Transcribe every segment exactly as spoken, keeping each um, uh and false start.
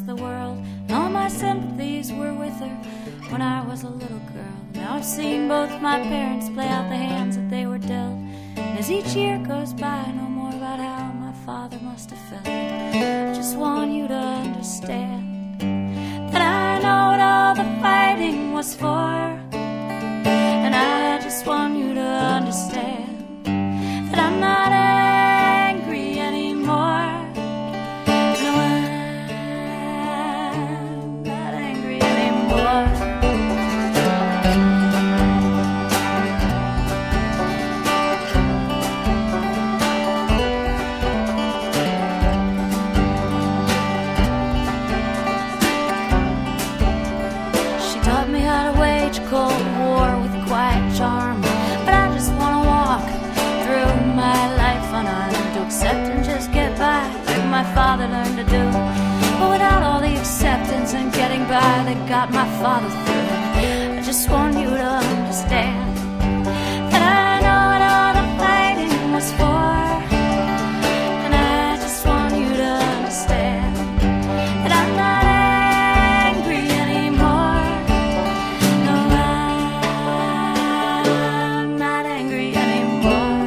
the world. And all my sympathies were with her when I was a little girl. Now I've seen both my parents play out the hands that they were dealt. And as each year goes by, I know more about how my father must have felt. I just want you to understand that I know what all the fighting was for. And I just want you to understand that I'm not angry anymore. No, I'm not angry anymore. She taught me how to wage a cold war with quiet charm. But I just want to walk through my life unarmed, to accept and just get by like my father learned to do. But without all the acceptance and getting by that got my father through, I just want you to understand that I know what all the fighting was for. And I just want you to understand that I'm not angry anymore. No, I'm not angry anymore.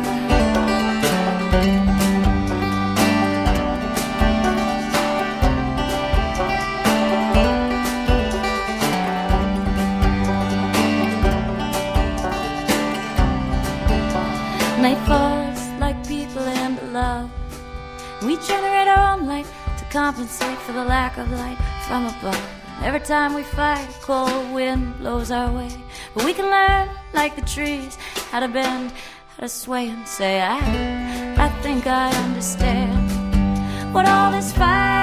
Night falls like people into love. We generate our own light to compensate for the lack of light from above. Every time we fight, a cold wind blows our way. But we can learn, like the trees, how to bend, how to sway and say, I, I think I understand what all this fight